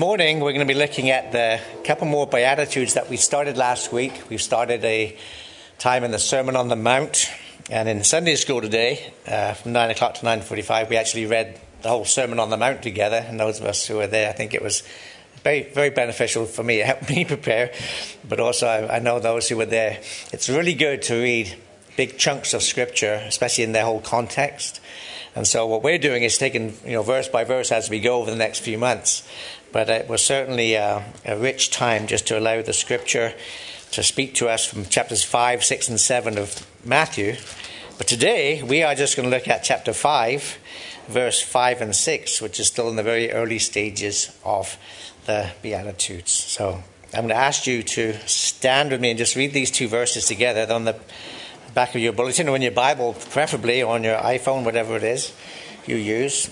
morning we're going to be looking at the couple more Beatitudes that we started last week. We've started a time in the Sermon on the Mount, and in Sunday school today, from 9 o'clock to 9:45, we actually read the whole Sermon on the Mount together, and those of us who were there, I think it was very, very beneficial for me. It helped me prepare, but also I know those who were there. It's really good to read big chunks of Scripture, especially in their whole context. And so what we're doing is taking, verse by verse as we go over the next few months. But it was certainly a rich time just to allow the Scripture to speak to us from chapters 5, 6, and 7 of Matthew. But today we are just going to look at chapter 5, verse 5 and 6, which is still in the very early stages of the Beatitudes. So I'm going to ask you to stand with me and just read these two verses together. They're on the back of your bulletin or in your Bible, preferably, or on your iPhone, whatever it is you use.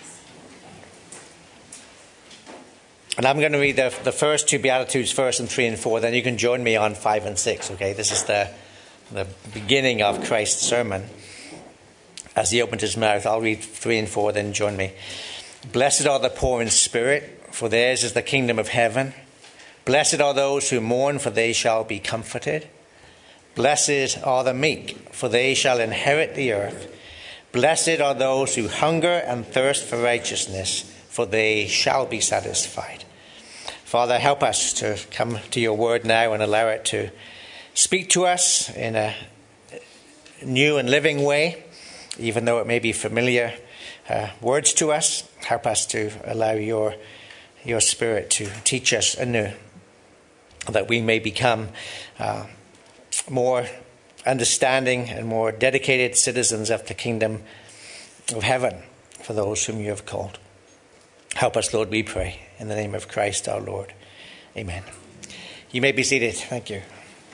And I'm going to read the first two Beatitudes first, and 3 and 4. Then you can join me on 5 and 6. Okay, this is the beginning of Christ's sermon. As he opened his mouth, I'll read 3 and 4. Then join me. Blessed are the poor in spirit, for theirs is the kingdom of heaven. Blessed are those who mourn, for they shall be comforted. Blessed are the meek, for they shall inherit the earth. Blessed are those who hunger and thirst for righteousness, for they shall be satisfied. Father, help us to come to your word now and allow it to speak to us in a new and living way, even though it may be familiar words to us. Help us to allow your Spirit to teach us anew, that we may become more understanding and more dedicated citizens of the kingdom of heaven for those whom you have called. Help us, Lord, we pray, in the name of Christ our Lord. Amen. You may be seated. Thank you.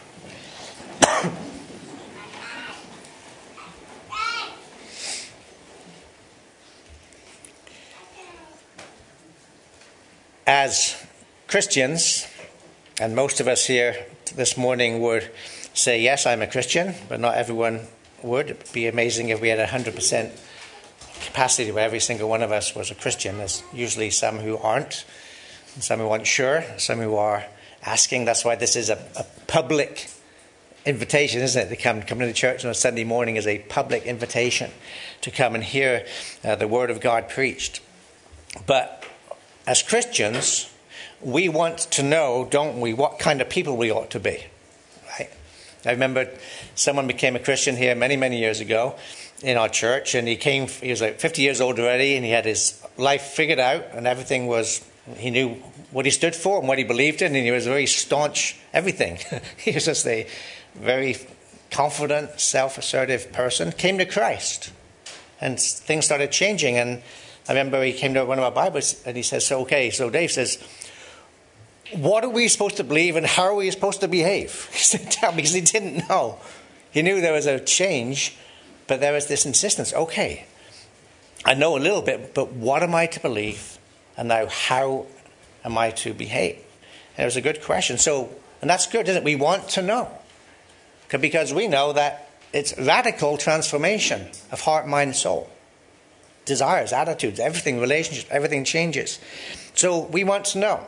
As Christians, and most of us here this morning would say, yes, I'm a Christian, but not everyone would. It would be amazing if we had 100% capacity where every single one of us was a Christian. There's usually some who aren't, some who aren't sure, some who are asking. That's why this is a public invitation, isn't it? To come to church on a Sunday morning is a public invitation to come and hear the Word of God preached. But as Christians, we want to know, don't we, what kind of people we ought to be. Right? I remember someone became a Christian here many, many years ago in our church, and he was like 50 years old already, and he had his life figured out, and everything was, he knew what he stood for and what he believed in, and he was a very staunch everything. He was just a very confident, self-assertive person, came to Christ, and things started changing. And I remember he came to one of our Bibles, and he says, so Dave says, what are we supposed to believe and how are we supposed to behave? He said, tell me, because he didn't know. He knew there was a change, but there was this insistence. Okay, I know a little bit, but what am I to believe? And now how am I to behave? And it was a good question. And that's good, isn't it? We want to know. Because we know that it's radical transformation of heart, mind, soul. Desires, attitudes, everything, relationships, everything changes. So we want to know.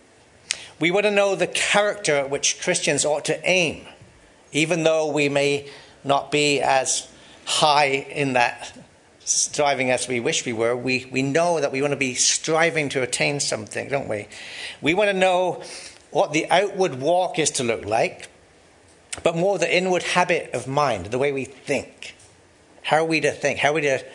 We want to know the character at which Christians ought to aim, even though we may not be as high in that striving as we wish we were. We know that we want to be striving to attain something, don't we? We want to know what the outward walk is to look like, but more the inward habit of mind, the way we think. How are we to think? How are we to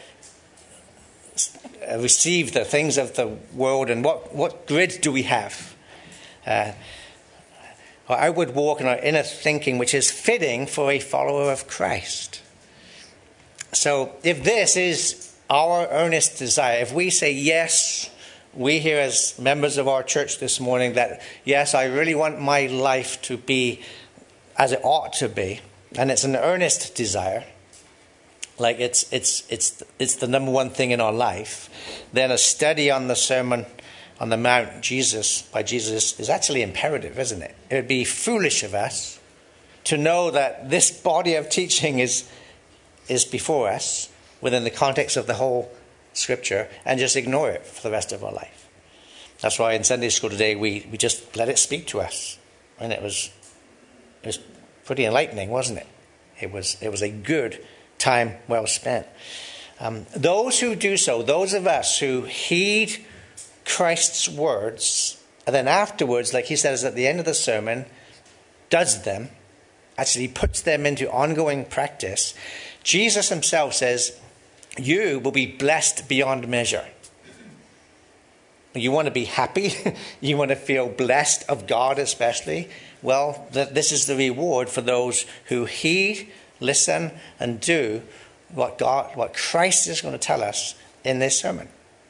receive the things of the world, and what grid do we have? Our outward walk and our inner thinking, which is fitting for a follower of Christ. So if this is our earnest desire, if we say yes, we here as members of our church this morning, that yes, I really want my life to be as it ought to be, and it's an earnest desire, like it's the number one thing in our life, then a study on the Sermon on the Mount by Jesus is actually imperative, isn't it? It would be foolish of us to know that this body of teaching is before us within the context of the whole Scripture and just ignore it for the rest of our life. That's why in Sunday school today we just let it speak to us. And it was pretty enlightening, wasn't it? It was a good time well spent. Those who do so, those of us who heed Christ's words, and then afterwards, like he says at the end of the sermon, does them, actually puts them into ongoing practice, Jesus himself says, you will be blessed beyond measure. You want to be happy? You want to feel blessed of God especially? Well, this is the reward for those who heed, listen, and do what Christ is going to tell us in this sermon.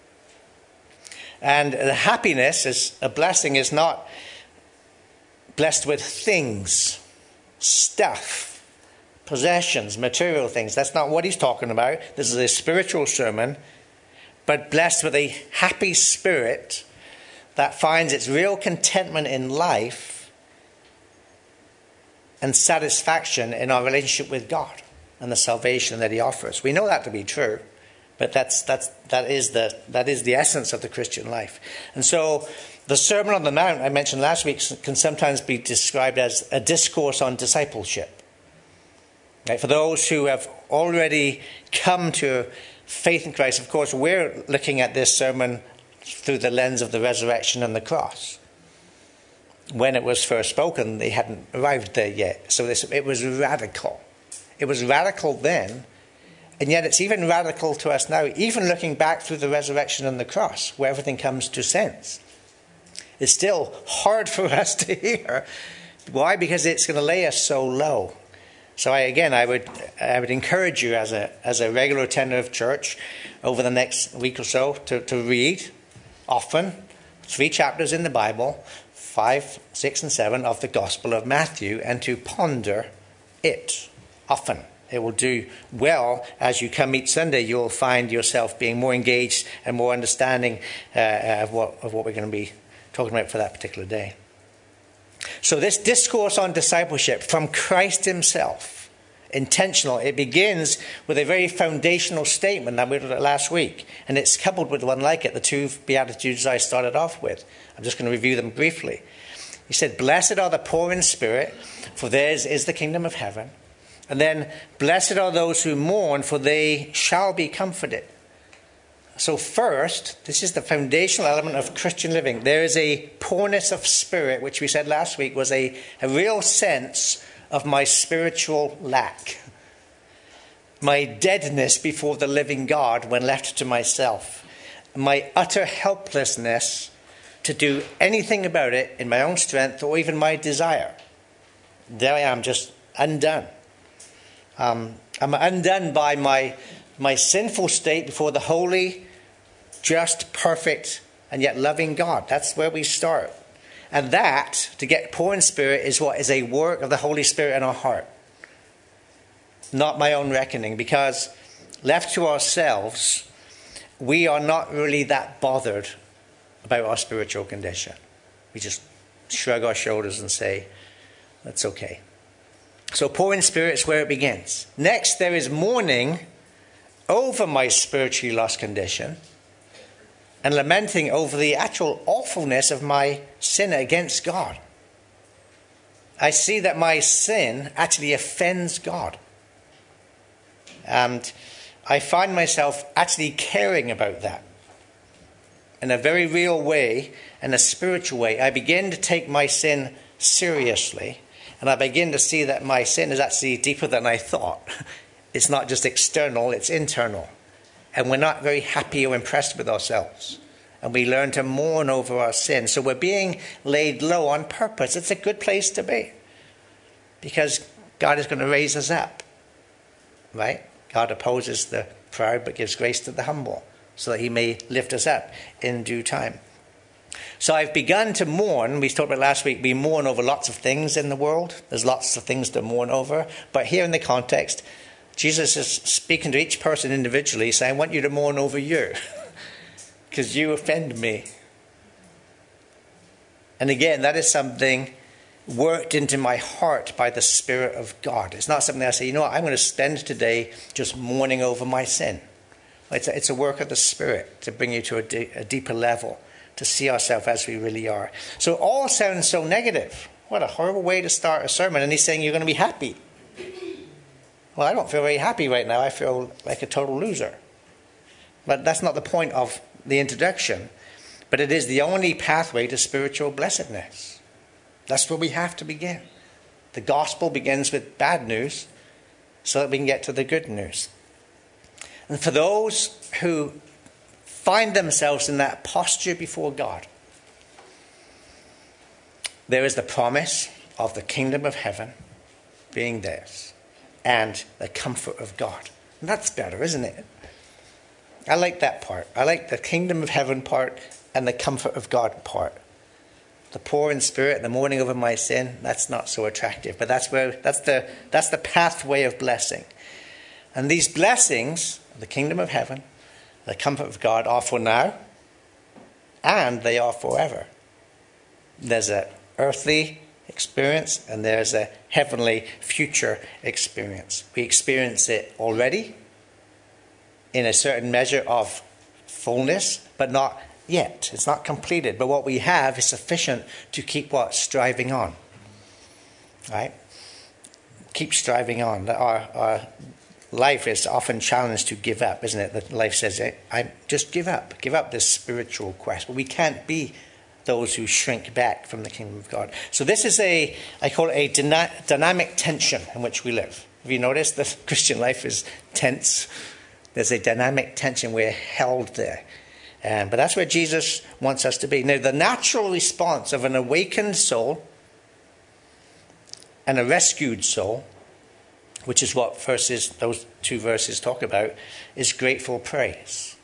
And the happiness is a blessing is not blessed with things, stuff, possessions, material things. That's not what he's talking about. This is a spiritual sermon. But blessed with a happy spirit that finds its real contentment in life and satisfaction in our relationship with God and the salvation that he offers. We know that to be true, but that is the essence of the Christian life. And so the Sermon on the Mount I mentioned last week can sometimes be described as a discourse on discipleship. Right? For those who have already come to faith in Christ, of course, we're looking at this sermon through the lens of the resurrection and the cross. When it was first spoken, they hadn't arrived there yet. So it was radical. It was radical then, and yet it's even radical to us now, even looking back through the resurrection and the cross, where everything comes to sense. It's still hard for us to hear. Why? Because it's going to lay us so low. So I would encourage you as a regular attender of church over the next week or so to read often 3 chapters in the Bible, 5, 6, and 7 of the Gospel of Matthew, and to ponder it often. It will do well as you come each Sunday. You'll find yourself being more engaged and more understanding of what we're going to be talking about for that particular day. So this discourse on discipleship from Christ himself, intentional, it begins with a very foundational statement that we looked at last week. And it's coupled with one like it, the 2 Beatitudes I started off with. I'm just going to review them briefly. He said, blessed are the poor in spirit, for theirs is the kingdom of heaven. And then, blessed are those who mourn, for they shall be comforted. So first, this is the foundational element of Christian living. There is a poorness of spirit, which we said last week was a real sense of my spiritual lack. My deadness before the living God when left to myself. My utter helplessness to do anything about it in my own strength or even my desire. There I am, just undone. I'm undone by my sinful state before the holy, just, perfect, and yet loving God. That's where we start. And that, to get poor in spirit, is what is a work of the Holy Spirit in our heart. Not my own reckoning, because left to ourselves, we are not really that bothered about our spiritual condition. We just shrug our shoulders and say, that's okay. So poor in spirit is where it begins. Next, there is mourning over my spiritually lost condition and lamenting over the actual awfulness of my sin against God. I see that my sin actually offends God. And I find myself actually caring about that. In a very real way, in a spiritual way, I begin to take my sin seriously. And I begin to see that my sin is actually deeper than I thought. It's not just external, it's internal. And we're not very happy or impressed with ourselves. And we learn to mourn over our sin. So we're being laid low on purpose. It's a good place to be. Because God is going to raise us up. Right? God opposes the proud but gives grace to the humble. So that he may lift us up in due time. So I've begun to mourn. We talked about last week, we mourn over lots of things in the world. There's lots of things to mourn over. But here in the context, Jesus is speaking to each person individually, saying, I want you to mourn over you. Because you offend me. And again, that is something worked into my heart by the Spirit of God. It's not something I say, you know what, I'm going to spend today just mourning over my sin. It's a work of the Spirit to bring you to a deeper level to see ourselves as we really are. So it all sounds so negative. What a horrible way to start a sermon. And he's saying you're going to be happy. Well, I don't feel very happy right now. I feel like a total loser. But that's not the point of the introduction. But it is the only pathway to spiritual blessedness. That's where we have to begin. The gospel begins with bad news so that we can get to the good news. And for those who find themselves in that posture before God, there is the promise of the kingdom of heaven being theirs and the comfort of God. And that's better, isn't it? I like that part. I like the kingdom of heaven part and the comfort of God part. The poor in spirit, the mourning over my sin, that's not so attractive. But that's the pathway of blessing. And these blessings, the kingdom of heaven, the comfort of God, are for now, and they are forever. There's an earthly experience, and there's a heavenly future experience. We experience it already in a certain measure of fullness, but not yet. It's not completed. But what we have is sufficient to keep what? Striving on. Right? Keep striving on. Our life is often challenged to give up, isn't it? That life says, I just give up. Give up this spiritual quest. But we can't be those who shrink back from the kingdom of God. So this is I call it a dynamic tension in which we live. Have you noticed that Christian life is tense? There's a dynamic tension. We're held there. But that's where Jesus wants us to be. Now, the natural response of an awakened soul and a rescued soul, which is what those two verses talk about, is grateful praise.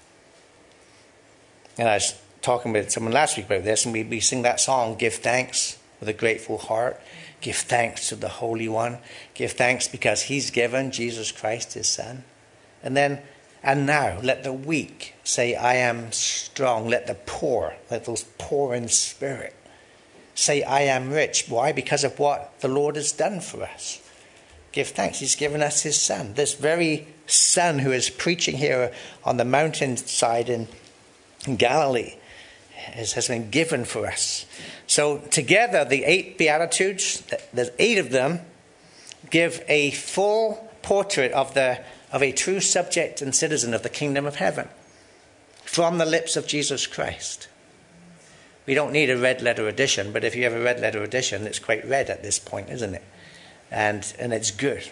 And I was talking with someone last week about this, and we sing that song, Give Thanks with a Grateful Heart. Give thanks to the Holy One. Give thanks because he's given Jesus Christ, his Son. And now, let the weak say, I am strong. Let those poor in spirit, say, I am rich. Why? Because of what the Lord has done for us. Give thanks. He's given us his Son. This very Son who is preaching here on the mountainside in Galilee has been given for us. So together, the 8 Beatitudes, there's 8 of them, give a full portrait of a true subject and citizen of the kingdom of heaven from the lips of Jesus Christ. We don't need a red letter edition, but if you have a red letter edition, it's quite red at this point, isn't it? And it's good.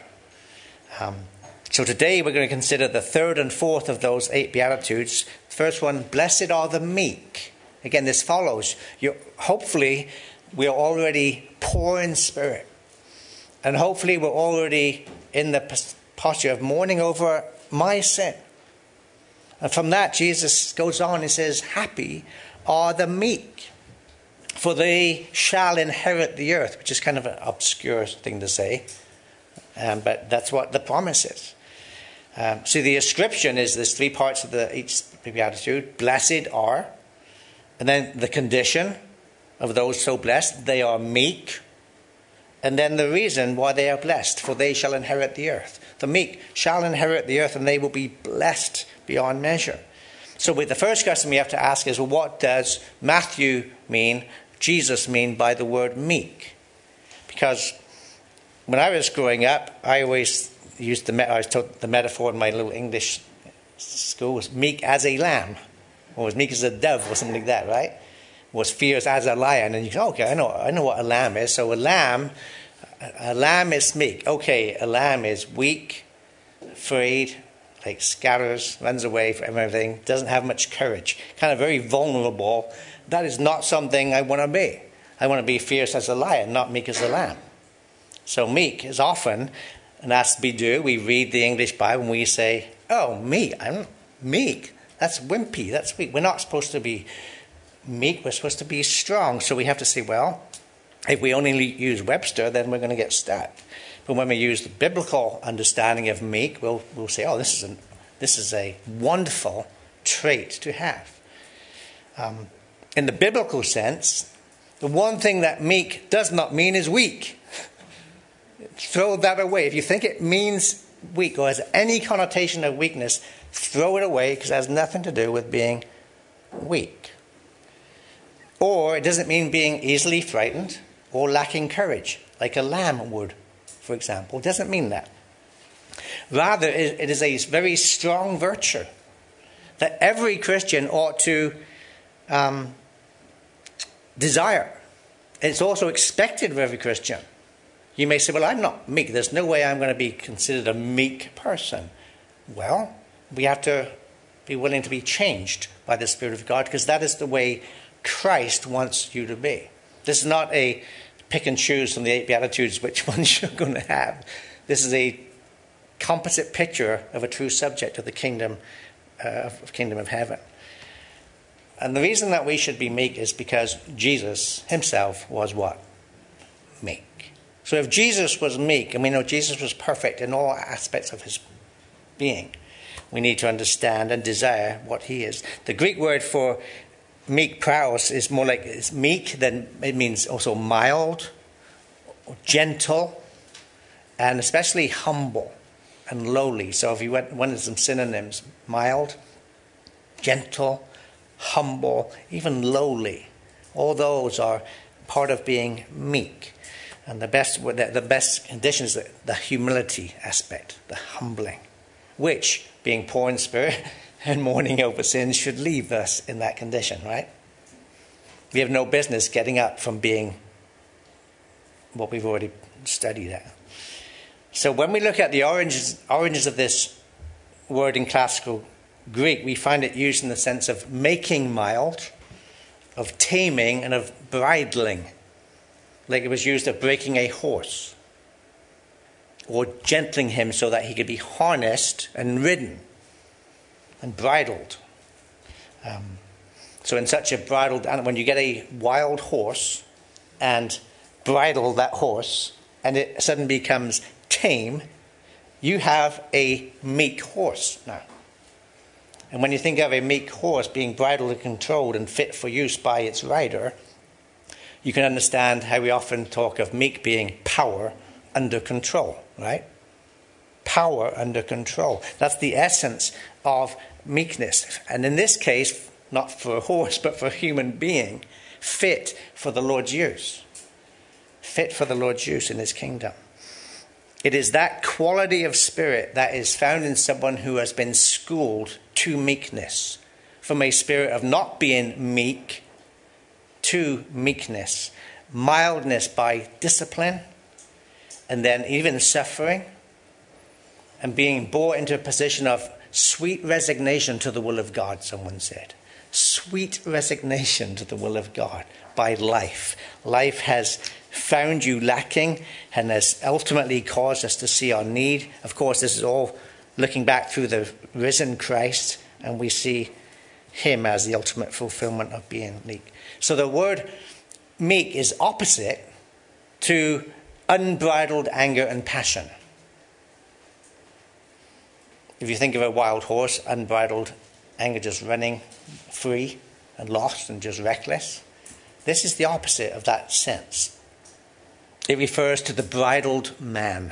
So today we're going to consider the third and fourth of those 8 Beatitudes. First one, blessed are the meek. Again, this follows. Hopefully we're already poor in spirit. And hopefully we're already in the posture of mourning over my sin. And from that, Jesus goes on and says, happy are the meek, for they shall inherit the earth, which is kind of an obscure thing to say. But that's what the promise is. So the ascription is there's 3 parts of each beatitude. Blessed are, and then the condition of those so blessed, they are meek. And then the reason why they are blessed, for they shall inherit the earth. The meek shall inherit the earth, and they will be blessed beyond measure. So the first question we have to ask is, well, what does Matthew mean, Jesus mean by the word meek? Because when I was growing up, I always used I was taught the metaphor in my little English school was meek as a lamb, or was meek as a dove, or something like that, right? Was fierce as a lion. And you go, okay, I know what a lamb is. So a lamb is meek. Okay, a lamb is weak, afraid, like scatters, runs away from everything, doesn't have much courage, kind of very vulnerable. That is not something I want to be. I want to be fierce as a lion, not meek as a lamb. So meek is often, and that's we read the English Bible and we say, oh, meek, I'm meek. That's wimpy, that's weak. We're not supposed to be meek, we're supposed to be strong. So we have to say, well, if we only use Webster, then we're going to get stuck. But when we use the biblical understanding of meek, we'll say, oh, this is a wonderful trait to have. In the biblical sense, the one thing that meek does not mean is weak. Throw that away. If you think it means weak or has any connotation of weakness, throw it away, because it has nothing to do with being weak. Or it doesn't mean being easily frightened or lacking courage, like a lamb would, for example. It doesn't mean that. Rather, it is a very strong virtue that every Christian ought to desire. It's also expected of every Christian. You may say, well, I'm not meek. There's no way I'm going to be considered a meek person. Well, we have to be willing to be changed by the Spirit of God, because that is the way Christ wants you to be. This is not a pick and choose from the 8 Beatitudes which ones you're going to have. This is a composite picture of a true subject of the kingdom of heaven. And the reason that we should be meek is because Jesus himself was what? Meek. So if Jesus was meek, and we know Jesus was perfect in all aspects of his being, we need to understand and desire what he is. The Greek word for meek, praus, is more like it's meek, then it means also mild, or gentle, and especially humble and lowly. So if you wanted some synonyms, mild, gentle, humble, even lowly, all those are part of being meek. And the best condition is the humility aspect, the humbling, which, being poor in spirit and mourning over sins, should leave us in that condition, right? We have no business getting up from being what we've already studied at. So when we look at the origins of this word in classical Greek, we find it used in the sense of making mild, of taming, and of bridling. Like it was used of breaking a horse, or gentling him so that he could be harnessed and ridden and bridled. So in such a bridled animal, when you get a wild horse and bridle that horse, and it suddenly becomes tame, you have a meek horse now. And when you think of a meek horse being bridled and controlled and fit for use by its rider, you can understand how we often talk of meek being power under control, right? Power under control. That's the essence of meekness. And in this case, not for a horse, but for a human being, fit for the Lord's use. Fit for the Lord's use in his kingdom. It is that quality of spirit that is found in someone who has been schooled to meekness, from a spirit of not being meek to meekness, mildness by discipline, and then even suffering, and being brought into a position of sweet resignation to the will of God, someone said. Sweet resignation to the will of God by life. Life has found you lacking and has ultimately caused us to see our need. Of course, this is all looking back through the risen Christ, and we see him as the ultimate fulfillment of being meek. So the word meek is opposite to unbridled anger and passion. If you think of a wild horse, unbridled anger, just running free and lost and just reckless, this is the opposite of that sense. It refers to the bridled man.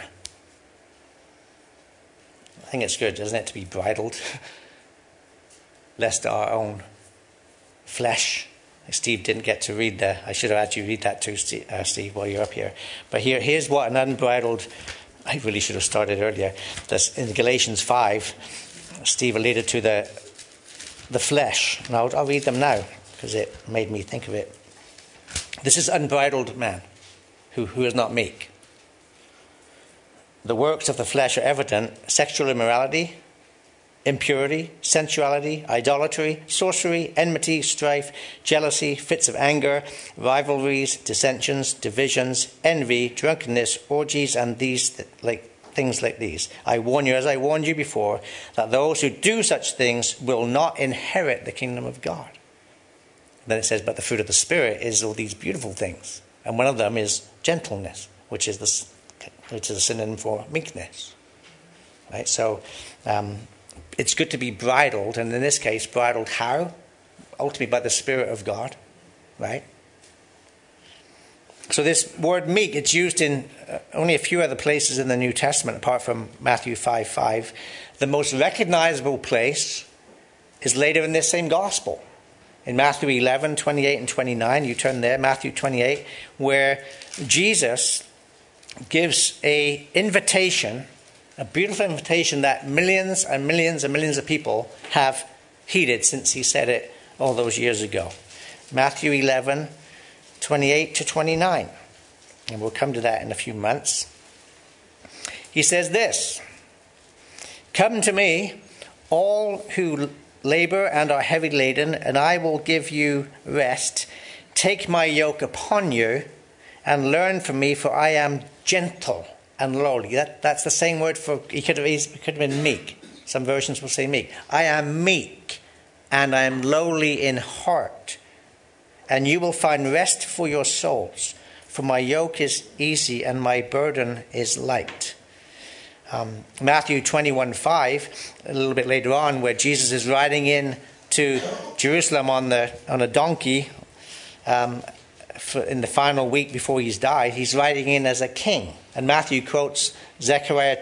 I think it's good, doesn't it, to be bridled, lest our own flesh. Steve didn't get to read that. I should have had you read that too, Steve, while you're up here. But here's what an unbridled, I really should have started earlier. That's in Galatians 5, Steve alluded to the flesh. And I'll read them now, because it made me think of it. This is unbridled man, who is not meek. The works of the flesh are evident: sexual immorality, impurity, sensuality, idolatry, sorcery, enmity, strife, jealousy, fits of anger, rivalries, dissensions, divisions, envy, drunkenness, orgies, and things like these. I warn you, as I warned you before, that those who do such things will not inherit the kingdom of God. Then it says, but the fruit of the Spirit is all these beautiful things. And one of them is gentleness, which is a synonym for meekness. Right? So it's good to be bridled, and in this case, bridled how? Ultimately by the Spirit of God, right? So this word meek, it's used in only a few other places in the New Testament, apart from Matthew 5:5. The most recognizable place is later in this same gospel, in Matthew 11, 28 and 29. You turn there, Matthew 28, where Jesus gives a invitation, a beautiful invitation that millions and millions and millions of people have heeded since he said it all those years ago. Matthew 11, 28 to 29. And we'll come to that in a few months. He says this, "Come to me, all who labor and are heavy laden, and I will give you rest. Take my yoke upon you and learn from me, for I am gentle and lowly." That's the same word for, it could have been meek. Some versions will say meek. I am meek and I am lowly in heart, and you will find rest for your souls. For my yoke is easy and my burden is light. Matthew 21:5, a little bit later on, where Jesus is riding in to Jerusalem on a donkey in the final week before he's died. He's riding in as a king. And Matthew quotes Zechariah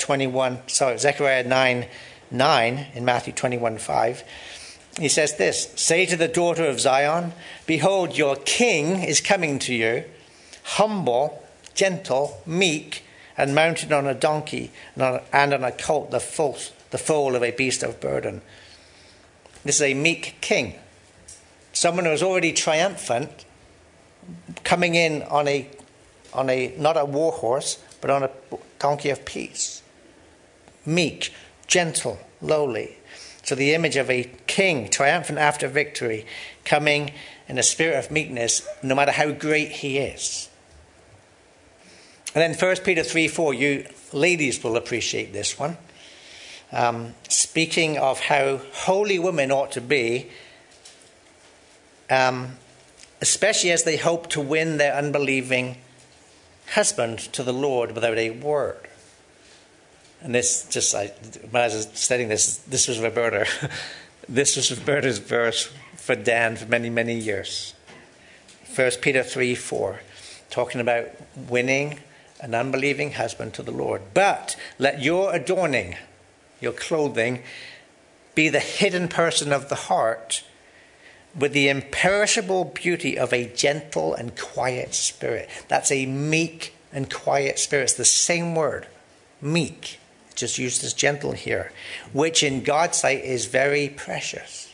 9:9 in Matthew 21:5. He says this, "Say to the daughter of Zion, behold, your king is coming to you, humble, gentle, meek, and mounted on a donkey, and on a colt, the foal of a beast of burden." This is a meek king. Someone who is already triumphant, coming in on a not a war horse, but on a donkey of peace. Meek, gentle, lowly. So the image of a king, triumphant after victory, coming in a spirit of meekness, no matter how great he is. And then 1 Peter 3:4, you ladies will appreciate this one. Speaking of how holy women ought to be, especially as they hope to win their unbelieving husband to the Lord without a word. And this, when I was studying this was Roberta. This was Roberta's verse for Dan for many, many years. 1 Peter 3:4, talking about winning an unbelieving husband to the Lord. "But let your adorning, your clothing, be the hidden person of the heart, with the imperishable beauty of a gentle and quiet spirit." That's a meek and quiet spirit. It's the same word, meek, just used as gentle here, which in God's sight is very precious.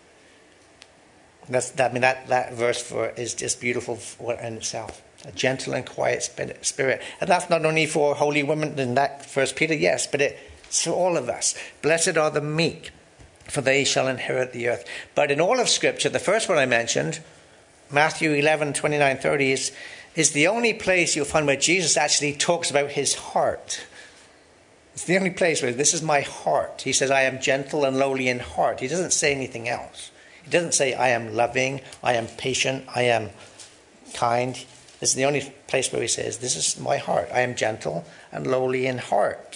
That verse is just beautiful in itself. A gentle and quiet spirit. And that's not only for holy women in that 1 Peter, yes, but it's for all of us. "Blessed are the meek, for they shall inherit the earth." But in all of Scripture, the first one I mentioned, Matthew 11, 29, 30, is the only place you'll find where Jesus actually talks about his heart. It's the only place where this is my heart. He says, I am gentle and lowly in heart. He doesn't say anything else. He doesn't say, I am loving, I am patient, I am kind. This is the only place where he says, this is my heart. I am gentle and lowly in heart.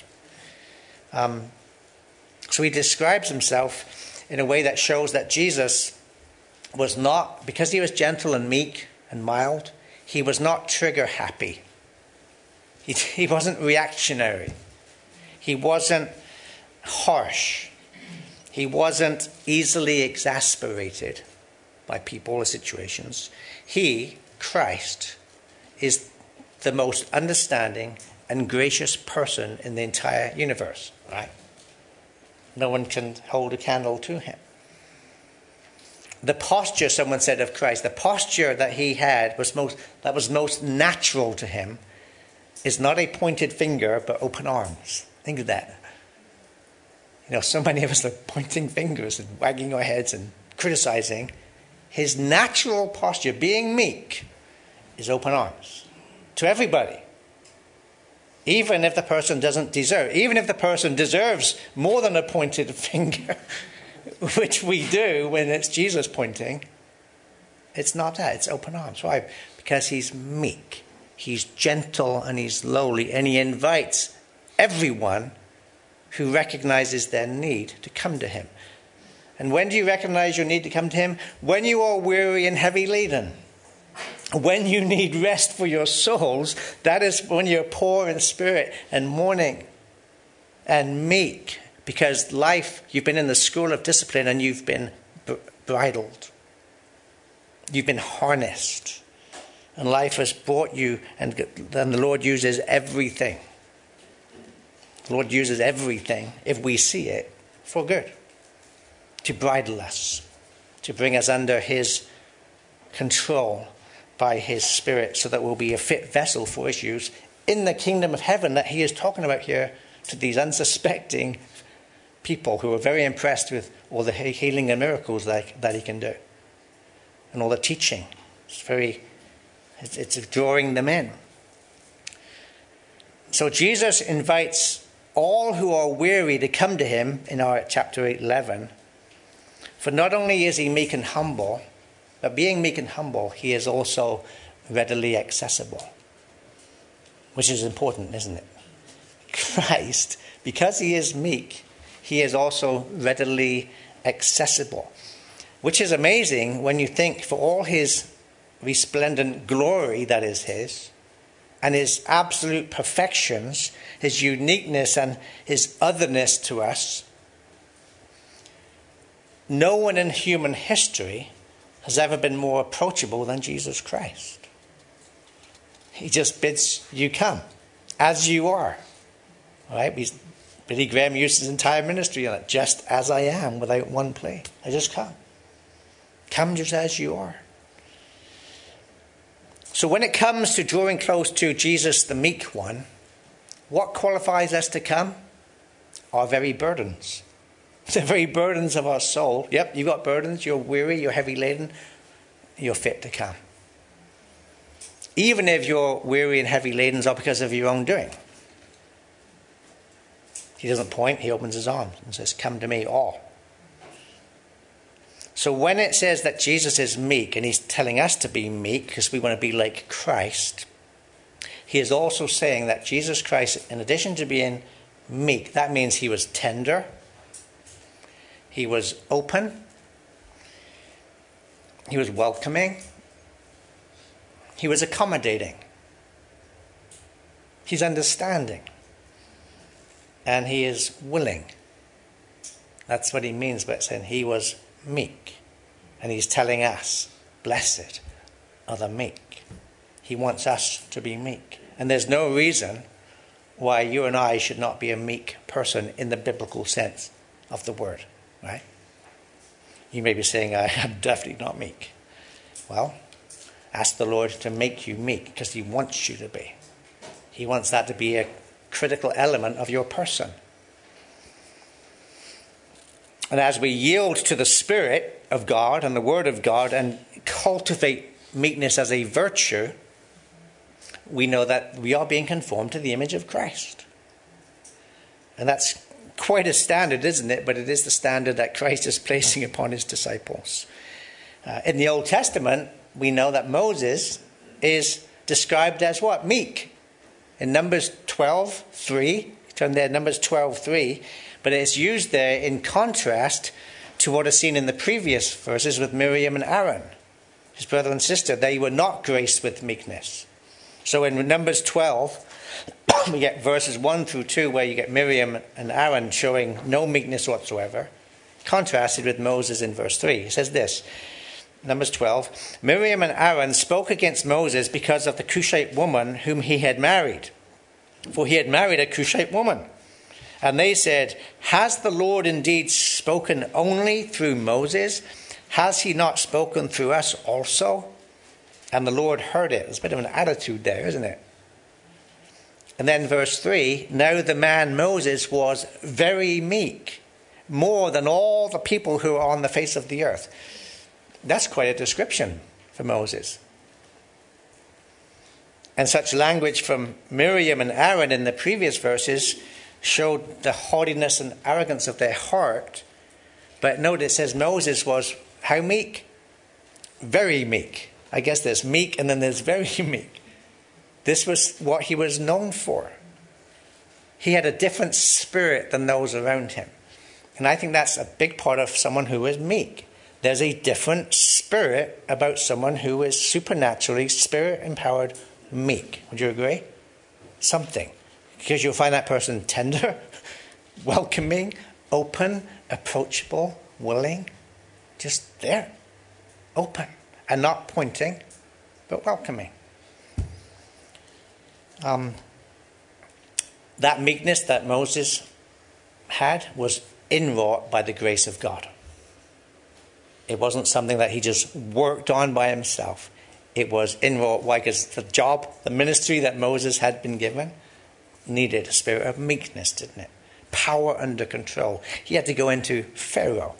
So he describes himself in a way that shows that Jesus was not, because he was gentle and meek and mild, he was not trigger happy. He wasn't reactionary. He wasn't harsh. He wasn't easily exasperated by people or situations. He, Christ, is the most understanding and gracious person in the entire universe, right? No one can hold a candle to him. The posture, someone said of Christ, the posture that he had was most natural to him is not a pointed finger, but open arms. Think of that. So many of us are pointing fingers and wagging our heads and criticizing. His natural posture, being meek, is open arms to everybody. Even if the person doesn't deserve, even if the person deserves more than a pointed finger, which we do when it's Jesus pointing, it's not that, it's open arms. Why? Because he's meek, he's gentle, and he's lowly, and he invites everyone who recognizes their need to come to him. And when do you recognize your need to come to him? When you are weary and heavy laden. When you need rest for your souls, that is when you're poor in spirit and mourning and meek, because life, you've been in the school of discipline and you've been bridled. You've been harnessed. And life has brought you, and the Lord uses everything. The Lord uses everything, if we see it, for good. To bridle us, to bring us under his control by his Spirit, so that we'll be a fit vessel for his use in the kingdom of heaven that he is talking about here to these unsuspecting people who are very impressed with all the healing and miracles that he can do. And all the teaching. It's drawing them in. So Jesus invites all who are weary to come to him in our chapter 11. For not only is he meek and humble, but being meek and humble, he is also readily accessible. Which is important, isn't it? Christ, because he is meek, he is also readily accessible. Which is amazing when you think, for all his resplendent glory that is his, and his absolute perfections, his uniqueness and his otherness to us, no one in human history has ever been more approachable than Jesus Christ. He just bids you come as you are. Right? Billy Graham used his entire ministry on it. Just as I am, without one plea. I just come. Come just as you are. So when it comes to drawing close to Jesus, the meek one, what qualifies us to come? Our very burdens. The very burdens of our soul. Yep, you've got burdens, you're weary, you're heavy laden, you're fit to come. Even if your weary and heavy ladens are because of your own doing. He doesn't point, he opens his arms and says, come to me all. So when it says that Jesus is meek, and he's telling us to be meek because we want to be like Christ, he is also saying that Jesus Christ, in addition to being meek, that means he was tender, he was open, he was welcoming, he was accommodating, he's understanding, and he is willing. That's what he means by saying he was meek. And he's telling us, blessed are the meek. He wants us to be meek. And there's no reason why you and I should not be a meek person in the biblical sense of the word, right? You may be saying, I am definitely not meek. Well, ask the Lord to make you meek, because he wants you to be. He wants that to be a critical element of your person. And as we yield to the Spirit of God and the Word of God and cultivate meekness as a virtue, we know that we are being conformed to the image of Christ. And that's quite a standard, isn't it? But it is the standard that Christ is placing upon his disciples. In the Old Testament, we know that Moses is described as what? Meek. In Numbers 12:3, turn there, Numbers 12:3, but it's used there in contrast to what is seen in the previous verses with Miriam and Aaron, his brother and sister. They were not graced with meekness. So in Numbers 12, we get verses 1 through 2 where you get Miriam and Aaron showing no meekness whatsoever, contrasted with Moses in verse 3. It says this, Numbers 12, Miriam and Aaron spoke against Moses because of the Cushite woman whom he had married. For he had married a Cushite woman. And they said, has the Lord indeed spoken only through Moses? Has he not spoken through us also? And the Lord heard it. There's a bit of an attitude there, isn't it? And then verse 3, now the man Moses was very meek, more than all the people who are on the face of the earth. That's quite a description for Moses. And such language from Miriam and Aaron in the previous verses showed the haughtiness and arrogance of their heart. But note it says Moses was how meek? Very meek. I guess there's meek and then there's very meek. This was what he was known for. He had a different spirit than those around him. And I think that's a big part of someone who is meek. There's a different spirit about someone who is supernaturally spirit-empowered meek. Would you agree? Something. Because you'll find that person tender, welcoming, open, approachable, willing. Just there. Open. and not pointing, but welcoming. That meekness that Moses had was inwrought by the grace of God. It wasn't something that he just worked on by himself. It was inwrought. Why? Because the job, the ministry that Moses had been given needed a spirit of meekness, didn't it? Power under control. He had to go into Pharaoh.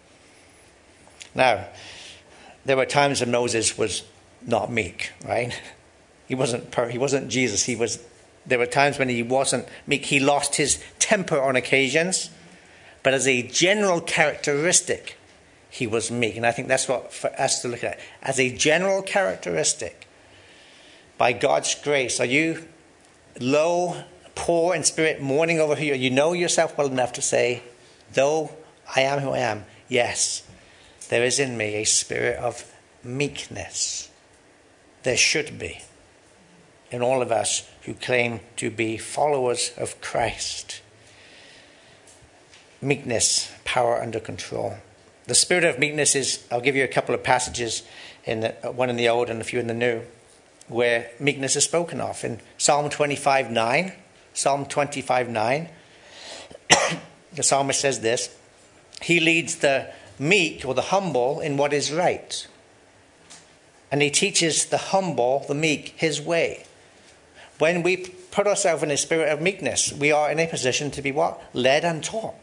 Now, there were times when Moses was not meek, right? He wasn't Jesus. There were times when he wasn't meek. He lost his temper on occasions, but as a general characteristic, he was meek. And I think that's what for us to look at. As a general characteristic, by God's grace, are you low, poor in spirit, mourning over who you know yourself well enough to say, though I am who I am, yes, there is in me a spirit of meekness. There should be in all of us who claim to be followers of Christ. Meekness, power under control. The spirit of meekness is, I'll give you a couple of passages, one in the Old and a few in the New, where meekness is spoken of. In Psalm 25:9, the psalmist says this: he leads the meek or the humble in what is right, and he teaches the humble, the meek, his way. When we put ourselves in a spirit of meekness, we are in a position to be what? Led and taught.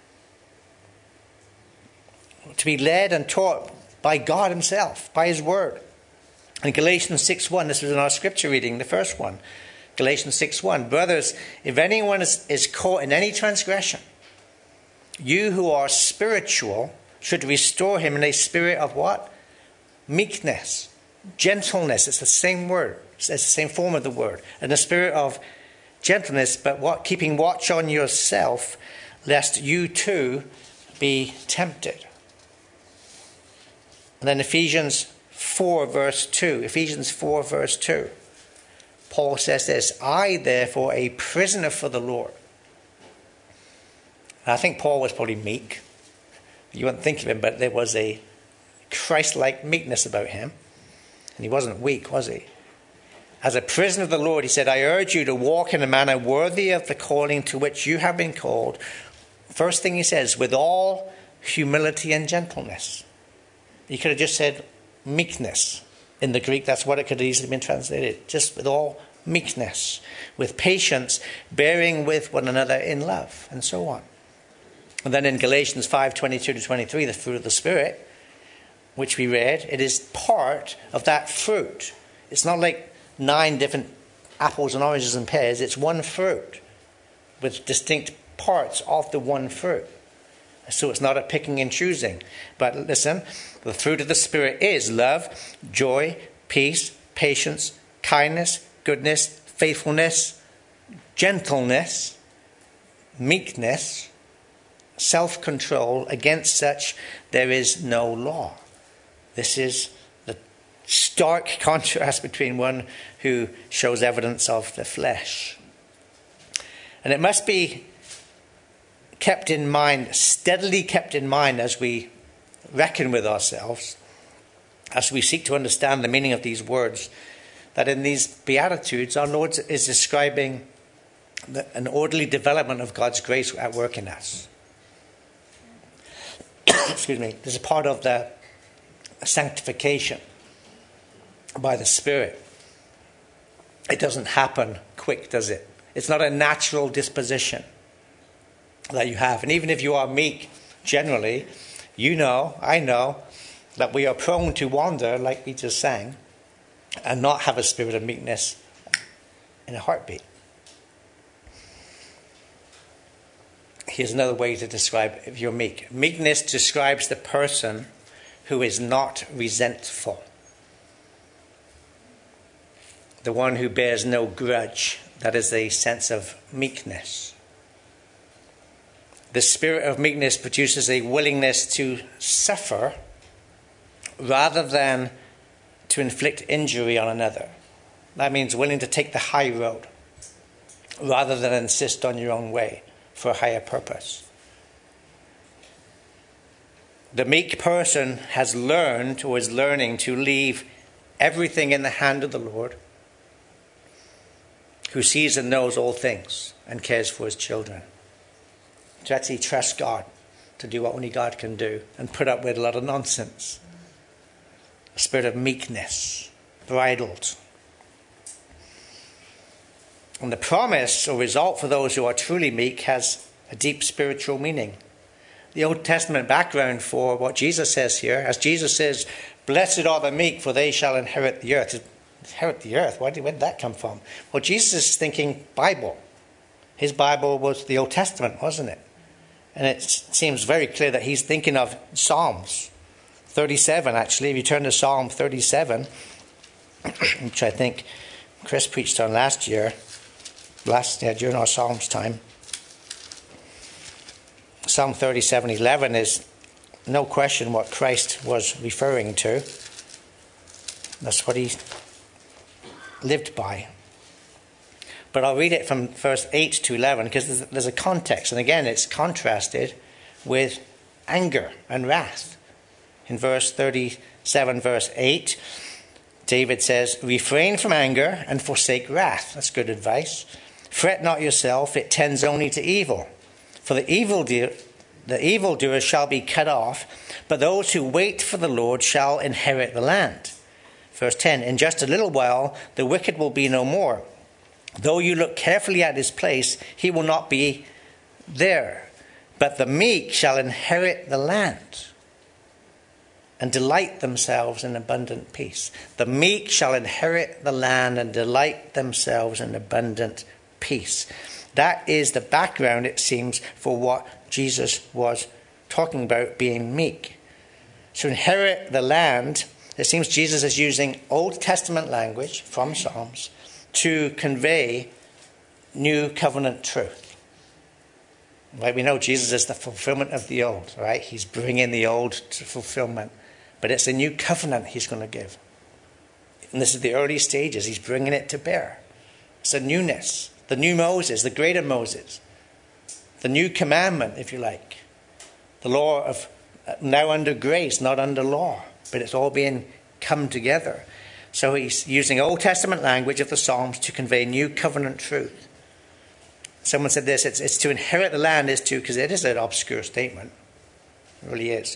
To be led and taught by God himself, by his word. In Galatians 6:1, this was in our scripture reading, the first one. Galatians 6:1, brothers, if anyone is caught in any transgression, you who are spiritual should restore him in a spirit of what? Meekness, gentleness. It's the same word. It's the same form of the word. And a spirit of gentleness, but what? Keeping watch on yourself, lest you too be tempted. And then Ephesians 4 verse 2. Paul says this: I, therefore, a prisoner for the Lord. And I think Paul was probably meek. You wouldn't think of him, but there was a Christ-like meekness about him. And he wasn't weak, was he? As a prisoner of the Lord, he said, I urge you to walk in a manner worthy of the calling to which you have been called. First thing he says, with all humility and gentleness. He could have just said meekness. In the Greek, that's what it could have easily been translated. Just with all meekness, with patience, bearing with one another in love, and so on. And then in Galatians 5:22-23, the fruit of the Spirit, which we read, it is part of that fruit. It's not like 9 different apples and oranges and pears. It's one fruit with distinct parts of the one fruit. So it's not a picking and choosing. But listen, the fruit of the Spirit is love, joy, peace, patience, kindness, goodness, faithfulness, gentleness, meekness, self-control. Against such there is no law. This is the stark contrast between one who shows evidence of the flesh. And it must be kept in mind, steadily kept in mind as we reckon with ourselves, as we seek to understand the meaning of these words, that in these Beatitudes, our Lord is describing an orderly development of God's grace at work in us. Excuse me. This is part of the sanctification by the Spirit. It doesn't happen quick, does it? It's not a natural disposition that you have. And even if you are meek generally, you know, I know, that we are prone to wander, like we just sang, and not have a spirit of meekness in a heartbeat. Here's another way to describe if you're meek. Meekness describes the person who is not resentful. The one who bears no grudge. That is a sense of meekness. The spirit of meekness produces a willingness to suffer rather than to inflict injury on another. That means willing to take the high road rather than insist on your own way for a higher purpose. The meek person has learned or is learning to leave everything in the hand of the Lord, who sees and knows all things and cares for his children. To actually trust God to do what only God can do and put up with a lot of nonsense. A spirit of meekness, bridled. And the promise or result for those who are truly meek has a deep spiritual meaning. The Old Testament background for what Jesus says here, as Jesus says, "Blessed are the meek, for they shall inherit the earth." Inherit the earth? Where did that come from? Well, Jesus is thinking Bible. His Bible was the Old Testament, wasn't it? And it seems very clear that he's thinking of Psalms 37, actually. If you turn to Psalm 37, which I think Chris preached on last year, during our Psalms time. Psalm 37:11 is no question what Christ was referring to. That's what he lived by. But I'll read it from verse 8 to 11 because there's a context. And again, it's contrasted with anger and wrath. In verse 37, verse 8, David says, "Refrain from anger and forsake wrath." That's good advice. "Fret not yourself, it tends only to evil. For the evildoer shall be cut off, but those who wait for the Lord shall inherit the land." Verse 10, "In just a little while the wicked will be no more. Though you look carefully at his place, he will not be there. But the meek shall inherit the land and delight themselves in abundant peace." The meek shall inherit the land and delight themselves in abundant peace. That is the background, it seems, for what Jesus was talking about being meek. To inherit the land, it seems Jesus is using Old Testament language from Psalms to convey new covenant truth. Right? We know Jesus is the fulfillment of the old, right? He's bringing the old to fulfillment. But it's a new covenant he's going to give. And this is the early stages. He's bringing it to bear. It's a newness. The new Moses, the greater Moses. The new commandment, if you like. The law of now under grace, not under law. But it's all being come together. So he's using Old Testament language of the Psalms to convey new covenant truth. Someone said this, it's to inherit the land is to, because it is an obscure statement. It really is.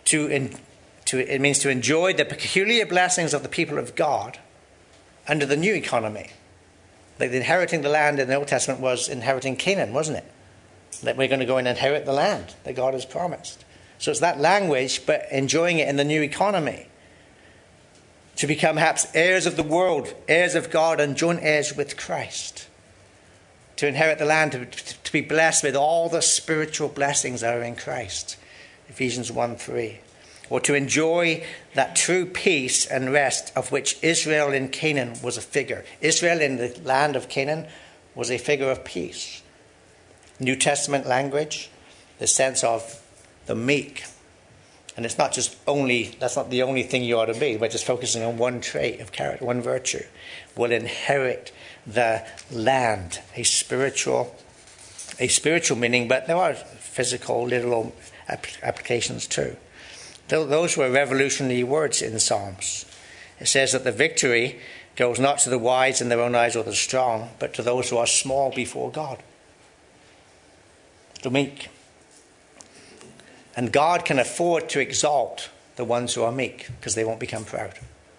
It means to enjoy the peculiar blessings of the people of God under the new economy. Like inheriting the land in the Old Testament was inheriting Canaan, wasn't it? That we're going to go and inherit the land that God has promised. So it's that language, but enjoying it in the new economy. To become perhaps heirs of the world, heirs of God, and joint heirs with Christ. To inherit the land, to be blessed with all the spiritual blessings that are in Christ. Ephesians 1:3. Or to enjoy that true peace and rest of which Israel in Canaan was a figure. Israel in the land of Canaan was a figure of peace. New Testament language, the sense of the meek. And it's not just that's not the only thing you ought to be. We're just focusing on one trait of character, one virtue. Will inherit the land, a spiritual meaning, but there are physical, literal applications too. Those were revolutionary words in Psalms. It says that the victory goes not to the wise in their own eyes or the strong, but to those who are small before God. The meek. And God can afford to exalt the ones who are meek because they won't become proud.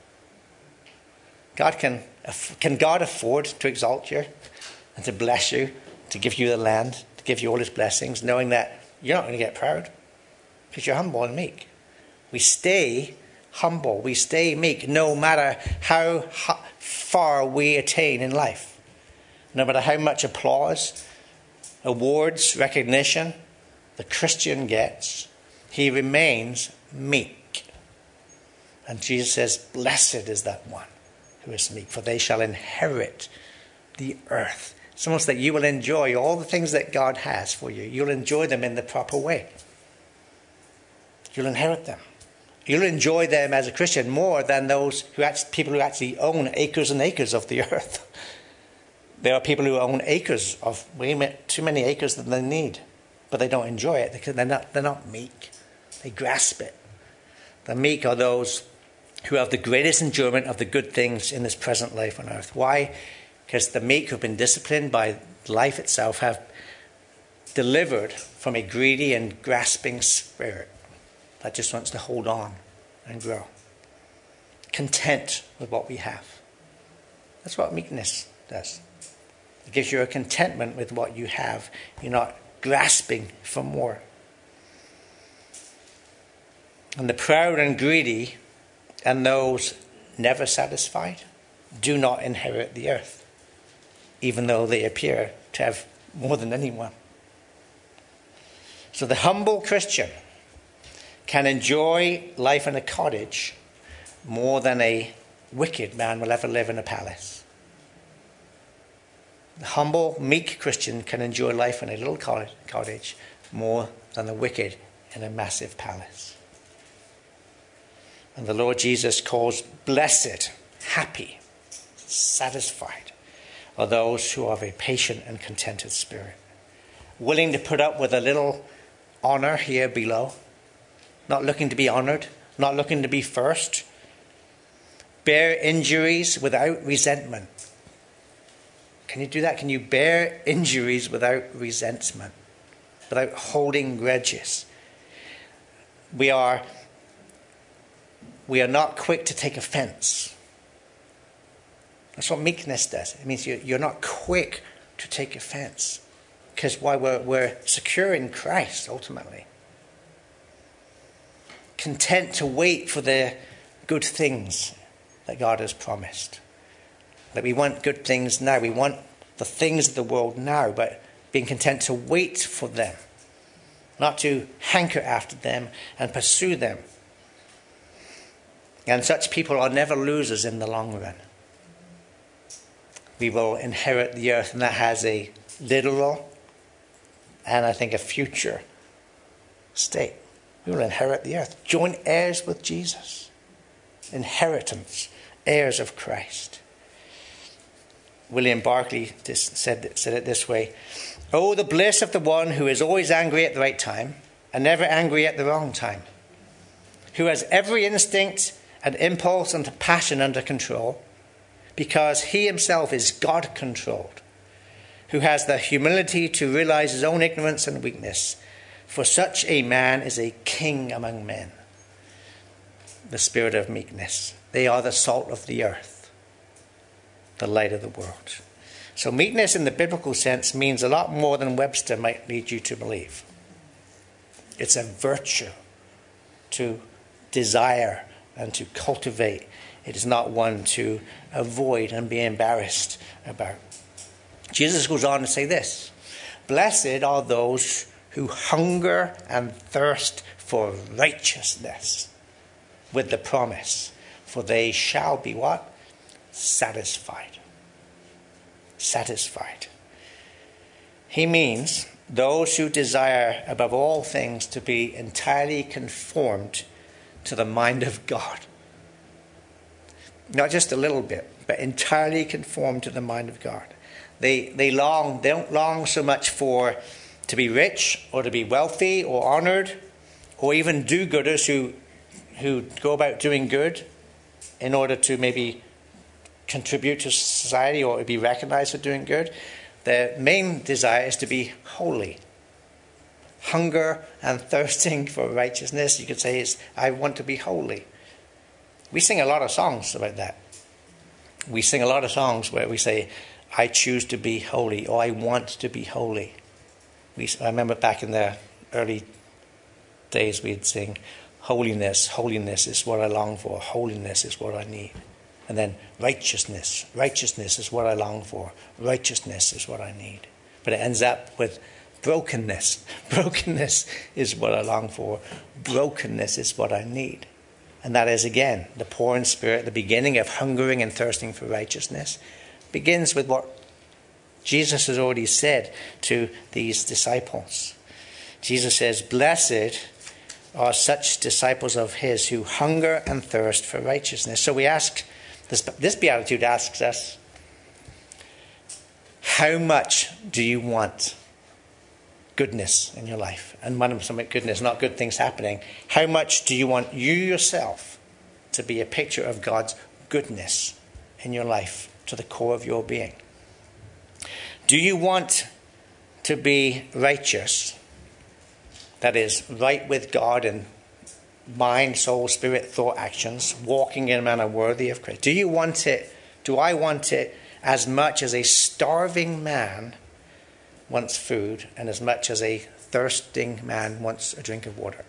Can God afford to exalt you and to bless you, to give you the land, to give you all his blessings, knowing that you're not going to get proud because you're humble and meek. We stay humble, we stay meek no matter how far we attain in life. No matter how much applause, awards, recognition the Christian gets, he remains meek. And Jesus says, blessed is that one who is meek, for they shall inherit the earth. It's almost that you will enjoy all the things that God has for you. You'll enjoy them in the proper way. You'll inherit them. You'll enjoy them as a Christian more than people who actually own acres and acres of the earth. There are people who own acres of too many acres than they need, but they don't enjoy it because they're not meek. They grasp it. The meek are those who have the greatest enjoyment of the good things in this present life on earth. Why? Because the meek who've been disciplined by life itself have delivered from a greedy and grasping spirit that just wants to hold on and grow. Content with what we have. That's what meekness does. It gives you a contentment with what you have. You're not grasping for more. And the proud and greedy and those never satisfied do not inherit the earth, even though they appear to have more than anyone. So the humble Christian can enjoy life in a cottage more than a wicked man will ever live in a palace. The humble, meek Christian can enjoy life in a little cottage more than the wicked in a massive palace. And the Lord Jesus calls blessed, happy, satisfied are those who have a patient and contented spirit, willing to put up with a little honor here below, not looking to be honored, not looking to be first, bear injuries without resentment. Can you do that? Can you bear injuries without resentment, without holding grudges? We are not quick to take offense. That's what meekness does. It means you're not quick to take offense. Because why? We're secure in Christ, ultimately. Content to wait for the good things that God has promised. That we want good things now. We want the things of the world now, but being content to wait for them. Not to hanker after them and pursue them. And such people are never losers in the long run. We will inherit the earth, and that has a literal and I think a future state. We will inherit the earth. Joint heirs with Jesus. Inheritance. Heirs of Christ. William Barclay said it this way. Oh, the bliss of the one who is always angry at the right time and never angry at the wrong time. Who has every instinct and impulse and passion under control because he himself is God-controlled. Who has the humility to realize his own ignorance and weakness. For such a man is a king among men. The spirit of meekness. They are the salt of the earth. The light of the world. So meekness in the biblical sense means a lot more than Webster might lead you to believe. It's a virtue to desire and to cultivate. It is not one to avoid and be embarrassed about. Jesus goes on to say this. Blessed are those who hunger and thirst for righteousness with the promise, for they shall be what? Satisfied. Satisfied. He means those who desire above all things to be entirely conformed to the mind of God. Not just a little bit, but entirely conformed to the mind of God. They don't long so much to be rich or to be wealthy or honored or even do-gooders who go about doing good in order to maybe contribute to society or to be recognized for doing good. The main desire is to be holy. Hunger and thirsting for righteousness, you could say, is I want to be holy. We sing a lot of songs about that. We sing a lot of songs where we say, I choose to be holy, or I want to be holy. I remember back in the early days we'd sing, holiness, holiness is what I long for, holiness is what I need. And then righteousness, righteousness is what I long for, righteousness is what I need. But it ends up with brokenness. Brokenness is what I long for, brokenness is what I need. And that is, again, the poor in spirit, the beginning of hungering and thirsting for righteousness, begins with what Jesus has already said to these disciples. Jesus says, blessed are such disciples of his who hunger and thirst for righteousness. So we ask, this beatitude asks us, how much do you want goodness in your life? And when I'm talking about goodness, not good things happening, how much do you want you yourself to be a picture of God's goodness in your life to the core of your being? Do you want to be righteous? That is, right with God in mind, soul, spirit, thought, actions, walking in a manner worthy of Christ. Do you want it? Do I want it as much as a starving man wants food and as much as a thirsting man wants a drink of water?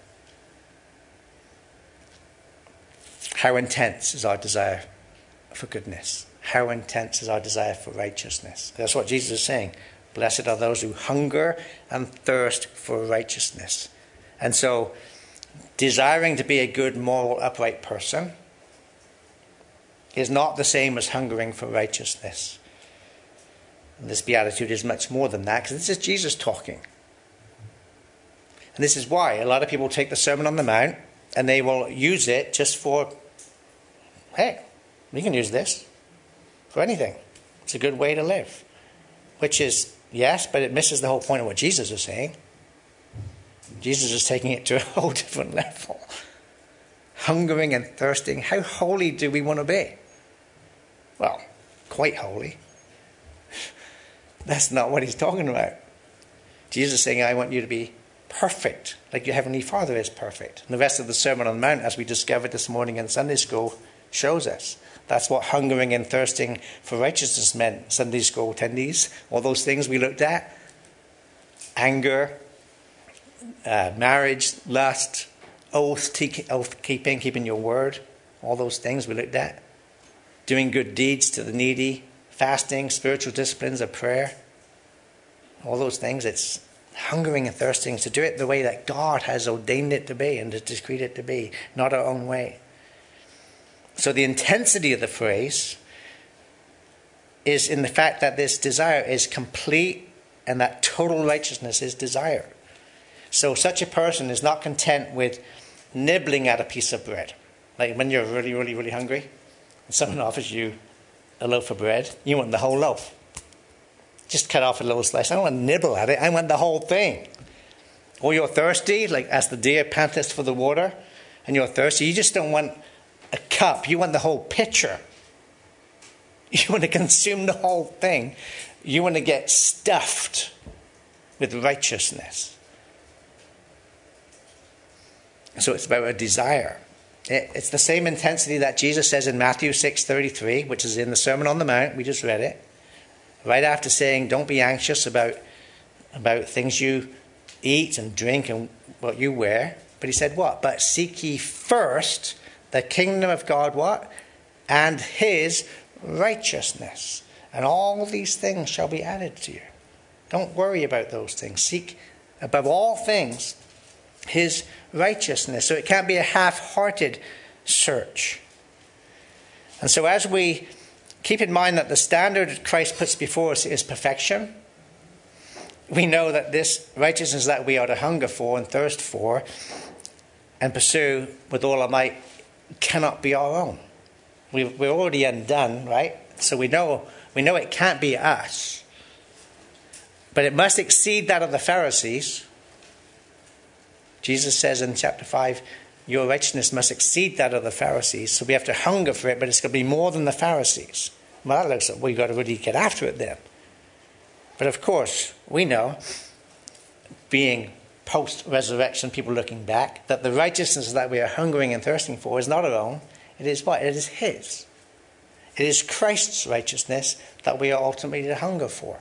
How intense is our desire for goodness? How intense is our desire for righteousness? That's what Jesus is saying. Blessed are those who hunger and thirst for righteousness. And so, desiring to be a good, moral, upright person is not the same as hungering for righteousness. And this beatitude is much more than that, because this is Jesus talking. And this is why a lot of people take the Sermon on the Mount and they will use it just for, hey, we can use this for anything. It's a good way to live. Which is, yes, but it misses the whole point of what Jesus is saying. Jesus is taking it to a whole different level. Hungering and thirsting. How holy do we want to be? Well, quite holy. That's not what he's talking about. Jesus is saying, I want you to be perfect, like your Heavenly Father is perfect. And the rest of the Sermon on the Mount, as we discovered this morning in Sunday school, shows us. That's what hungering and thirsting for righteousness meant. Sunday school attendees, all those things we looked at. Anger, marriage, lust, oath keeping, keeping your word. All those things we looked at. Doing good deeds to the needy. Fasting, spiritual disciplines of prayer. All those things. It's hungering and thirsting to do it the way that God has ordained it to be and has decreed it to be. Not our own way. So the intensity of the phrase is in the fact that this desire is complete and that total righteousness is desired. So such a person is not content with nibbling at a piece of bread. Like when you're really, really, really hungry and someone offers you a loaf of bread, you want the whole loaf. Just cut off a little slice. I don't want to nibble at it. I want the whole thing. Or you're thirsty, like as the deer panteth for the water, and you're thirsty. You just don't want a cup. You want the whole pitcher. You want to consume the whole thing. You want to get stuffed with righteousness. So it's about a desire. It's the same intensity that Jesus says in Matthew 6:33, which is in the Sermon on the Mount. We just read it. Right after saying, don't be anxious about things you eat and drink and what you wear. But he said what? But seek ye first the kingdom of God, what? And his righteousness. And all these things shall be added to you. Don't worry about those things. Seek above all things his righteousness. So it can't be a half-hearted search. And so as we keep in mind that the standard Christ puts before us is perfection, we know that this righteousness that we are to hunger for and thirst for and pursue with all our might cannot be our own. We're already undone, right? So we know it can't be us. But it must exceed that of the Pharisees. Jesus says in chapter 5, your righteousness must exceed that of the Pharisees. So we have to hunger for it, but it's going to be more than the Pharisees. Well, that looks like we've got to really get after it then. But of course, we know, being post-resurrection people looking back, that the righteousness that we are hungering and thirsting for is not our own. It is what? It is his. It is Christ's righteousness that we are ultimately to hunger for.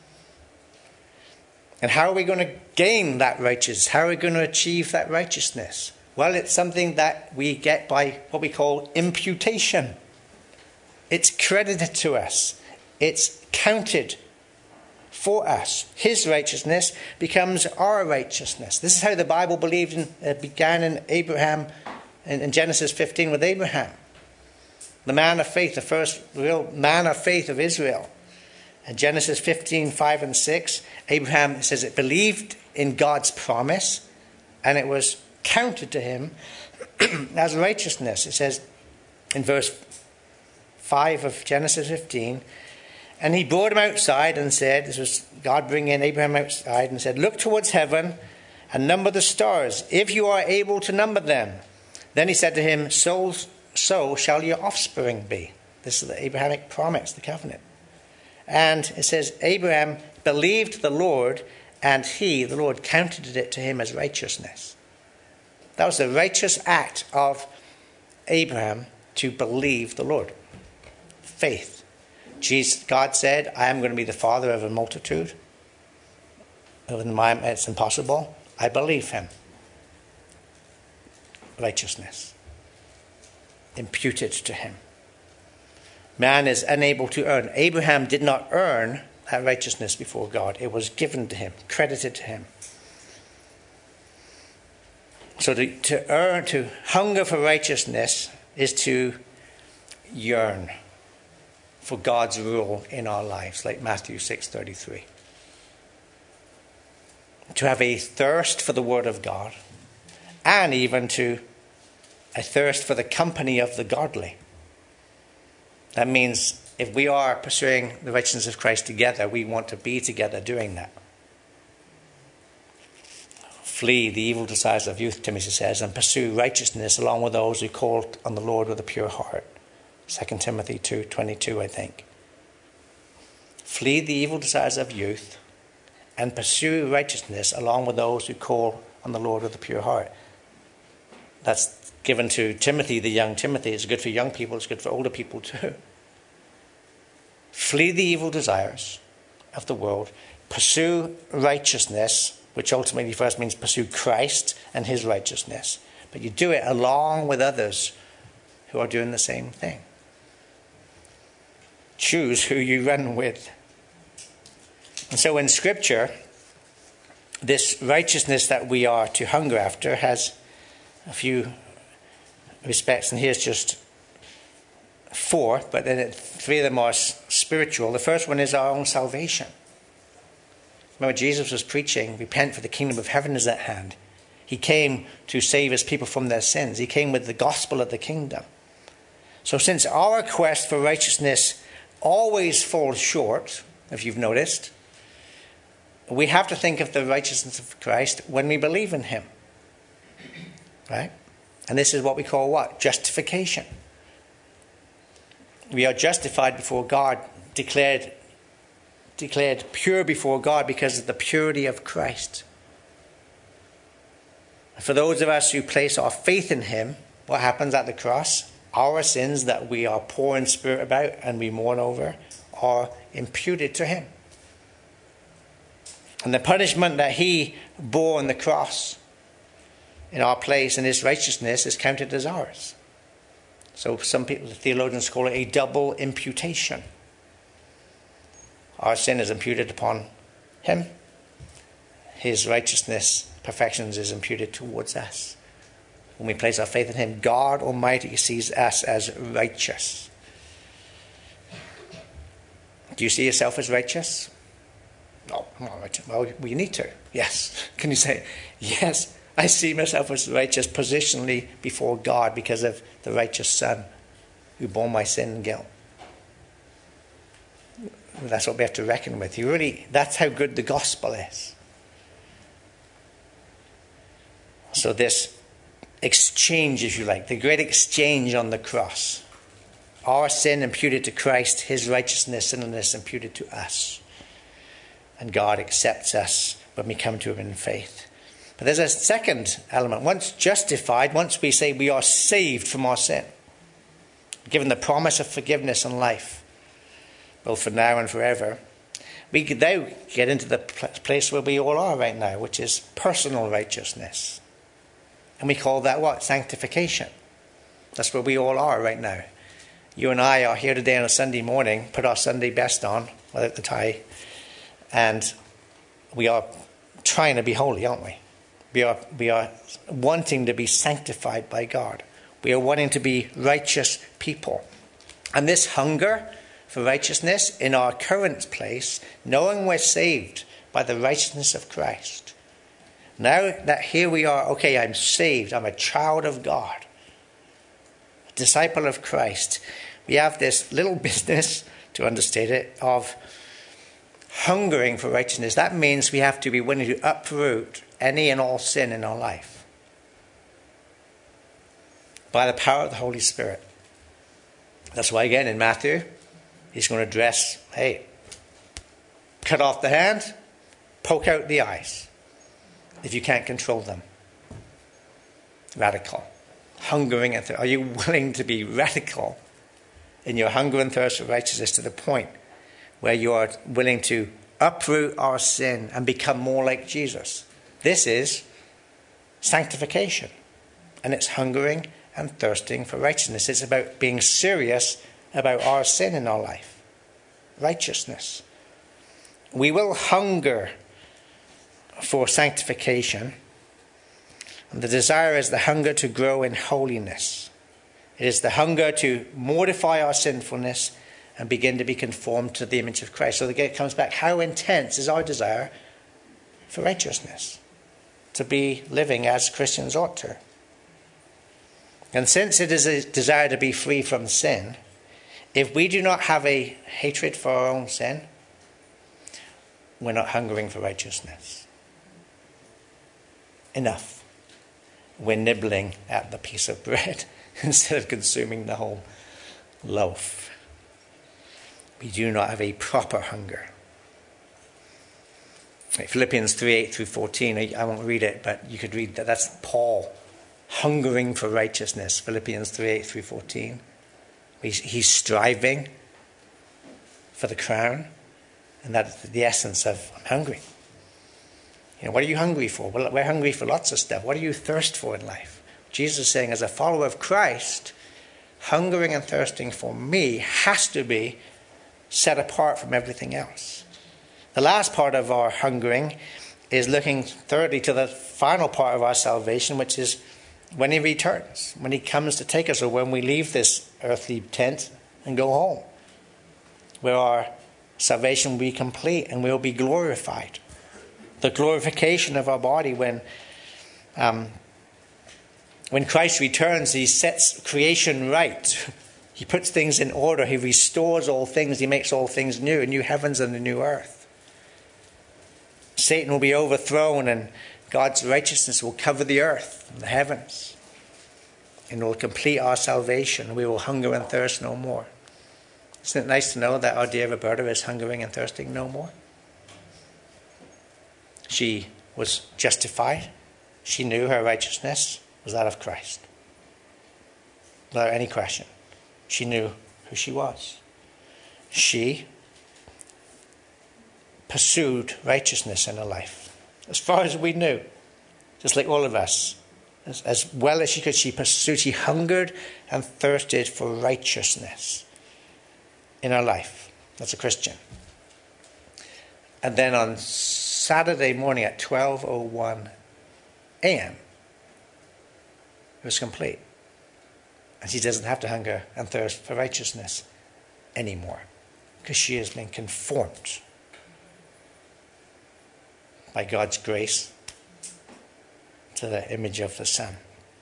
And how are we going to gain that righteousness? How are we going to achieve that righteousness? Well, it's something that we get by what we call imputation. It's credited to us. It's counted for us. His righteousness becomes our righteousness. This is how the Bible began in Abraham, in Genesis 15 with Abraham. The man of faith, the first real man of faith of Israel. In Genesis 15, 5 and 6, Abraham says it believed in God's promise and it was counted to him as righteousness. It says in verse 5 of Genesis 15, And he brought him outside and said, this was God bringing Abraham outside and said, look towards heaven and number the stars, if you are able to number them. Then he said to him, so shall your offspring be. This is the Abrahamic promise, the covenant. And it says, Abraham believed the Lord, and he, the Lord, counted it to him as righteousness. That was the righteous act of Abraham, to believe the Lord. Faith. God said, I am going to be the father of a multitude. It's impossible. I believe him. Righteousness. Imputed to him. Man is unable to earn. Abraham did not earn that righteousness before God. It was given to him, credited to him. So to hunger for righteousness is to yearn for God's rule in our lives, like Matthew 6:33. To have a thirst for the word of God, and even to a thirst for the company of the godly. That means if we are pursuing the righteousness of Christ together, we want to be together doing that. Flee the evil desires of youth, Timothy says, and pursue righteousness along with those who call on the Lord with a pure heart. 2 Timothy 2:22, I think. Flee the evil desires of youth and pursue righteousness along with those who call on the Lord with a pure heart. That's given to Timothy, the young Timothy. It's good for young people. It's good for older people too. Flee the evil desires of the world. Pursue righteousness, which ultimately first means pursue Christ and his righteousness. But you do it along with others who are doing the same thing. Choose who you run with. And so in Scripture, this righteousness that we are to hunger after has a few respects, and here's just 4, but then 3 of them are spiritual. The first one is our own salvation. Remember, Jesus was preaching, repent for the kingdom of heaven is at hand. He came to save his people from their sins. He came with the gospel of the kingdom. So since our quest for righteousness always falls short, if you've noticed, we have to think of the righteousness of Christ when we believe in him. Right? And this is what we call what? Justification. We are justified before God, declared pure before God because of the purity of Christ. For those of us who place our faith in him, what happens at the cross? Our sins that we are poor in spirit about and we mourn over are imputed to him. And the punishment that he bore on the cross in our place and his righteousness is counted as ours. So some people, the theologians, call it a double imputation. Our sin is imputed upon him. His righteousness, perfections, is imputed towards us. When we place our faith in him, God Almighty sees us as righteous. Do you see yourself as righteous? No, I'm not righteous. Well, you need to. Yes. Can you say, yes, I see myself as righteous positionally before God because of the righteous Son who bore my sin and guilt. That's what we have to reckon with. That's how good the gospel is. So this exchange, if you like, the great exchange on the cross. Our sin imputed to Christ, his righteousness, sinlessness imputed to us. And God accepts us when we come to him in faith. But there's a second element. Once justified, once we say we are saved from our sin, given the promise of forgiveness and life, both for now and forever, we could now get into the place where we all are right now, which is personal righteousness. And we call that what? Sanctification. That's where we all are right now. You and I are here today on a Sunday morning, put our Sunday best on, without the tie, and we are trying to be holy, aren't we? We are wanting to be sanctified by God. We are wanting to be righteous people. And this hunger for righteousness in our current place, knowing we're saved by the righteousness of Christ. Now that here we are, okay, I'm saved, I'm a child of God, a disciple of Christ. We have this little business to understate it, of hungering for righteousness. That means we have to be willing to uproot any and all sin in our life by the power of the Holy Spirit. That's why, again, in Matthew, he's going to address, hey, cut off the hand, poke out the eyes, if you can't control them. Radical. Hungering and are you willing to be radical in your hunger and thirst for righteousness to the point where you are willing to uproot our sin and become more like Jesus? This is sanctification. And it's hungering and thirsting for righteousness. It's about being serious about our sin in our life. Righteousness. We will hunger for sanctification. And the desire is the hunger to grow in holiness. It is the hunger to mortify our sinfulness and begin to be conformed to the image of Christ. So again, it comes back, how intense is our desire for righteousness? To be living as Christians ought to. And since it is a desire to be free from sin, if we do not have a hatred for our own sin, we're not hungering for righteousness. Enough. We're nibbling at the piece of bread instead of consuming the whole loaf. We do not have a proper hunger. Philippians 3:8-14, I won't read it, but you could read that. That's Paul hungering for righteousness. Philippians 3:8-14. He's striving for the crown, and that's the essence of I'm hungry. You know, what are you hungry for? Well, we're hungry for lots of stuff. What do you thirst for in life? Jesus is saying, as a follower of Christ, hungering and thirsting for me has to be set apart from everything else. The last part of our hungering is looking thirdly to the final part of our salvation, which is when he returns, when he comes to take us, or when we leave this earthly tent and go home, where our salvation will be complete and we'll be glorified. The glorification of our body when Christ returns, he sets creation right. He puts things in order. He restores all things. He makes all things new, a new heavens and a new earth. Satan will be overthrown and God's righteousness will cover the earth and the heavens. And will complete our salvation. We will hunger and thirst no more. Isn't it nice to know that our dear Roberta is hungering and thirsting no more? She was justified. She knew her righteousness was that of Christ. Without any question. She knew who she was. She pursued righteousness in her life. As far as we knew. Just like all of us. As well as she could, she pursued. She hungered and thirsted for righteousness in her life. That's a Christian. And then on Saturday morning at 12:01 a.m., it was complete. And she doesn't have to hunger and thirst for righteousness anymore because she has been conformed by God's grace to the image of the Son.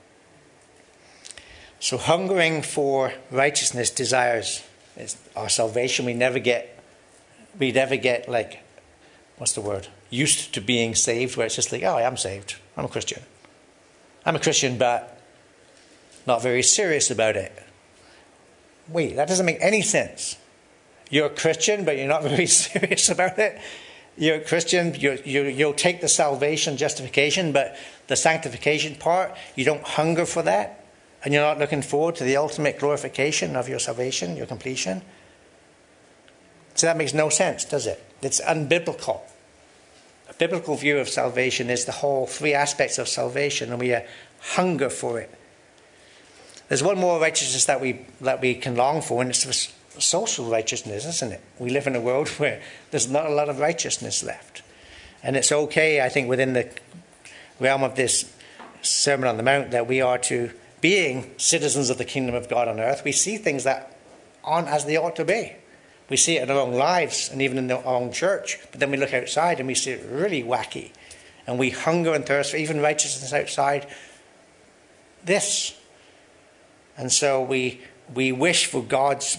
So hungering for righteousness desires our salvation. We never get like, what's the word? Used to being saved, where it's just like, oh, I am saved. I'm a Christian. I'm a Christian, but not very serious about it. Wait, that doesn't make any sense. You're a Christian, but you're not very serious about it. You're a Christian, you'll take the salvation, justification, but the sanctification part, you don't hunger for that, and you're not looking forward to the ultimate glorification of your salvation, your completion. So that makes no sense, does it? It's unbiblical. A biblical view of salvation is the whole three aspects of salvation, and we hunger for it. There's one more righteousness that we can long for, and it's social righteousness, isn't it? We live in a world where there's not a lot of righteousness left. And it's okay, I think, within the realm of this Sermon on the Mount, that we are to, being citizens of the kingdom of God on earth, we see things that aren't as they ought to be. We see it in our own lives and even in our own church. But then we look outside and we see it really wacky. And we hunger and thirst for even righteousness outside this. And so we wish for God's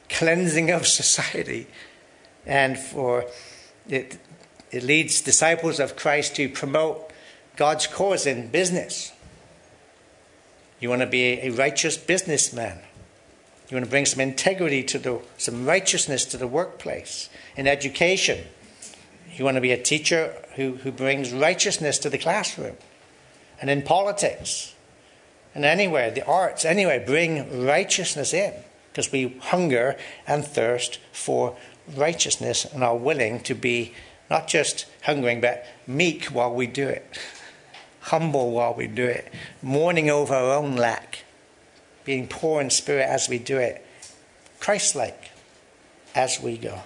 cleansing of society. And for it leads disciples of Christ to promote God's cause in business. You want to be a righteous businessman. You want to bring some integrity some righteousness to the workplace. In education, you want to be a teacher who brings righteousness to the classroom. And in politics, and anywhere, the arts, anywhere, bring righteousness in. Because we hunger and thirst for righteousness and are willing to be not just hungering, but meek while we do it. Humble while we do it. Mourning over our own lack. Being poor in spirit as we do it. Christ-like as we go.